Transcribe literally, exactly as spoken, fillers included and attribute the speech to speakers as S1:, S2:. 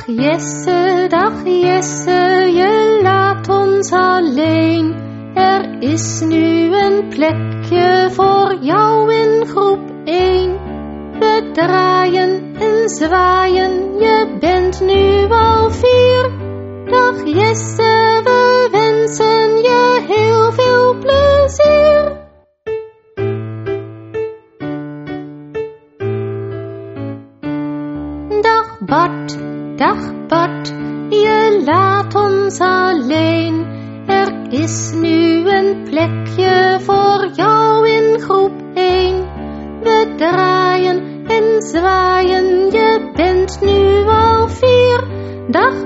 S1: Dag Jesse, dag Jesse, je laat ons alleen. Er is nu een plekje voor jou in groep één. We draaien en zwaaien, je bent nu al vier. Dag Jesse, we wensen je heel veel plezier. Dag Bart, dag Bart, je laat ons alleen. Er is nu een plekje voor jou in groep één. We draaien en zwaaien, je bent nu al vier. Dag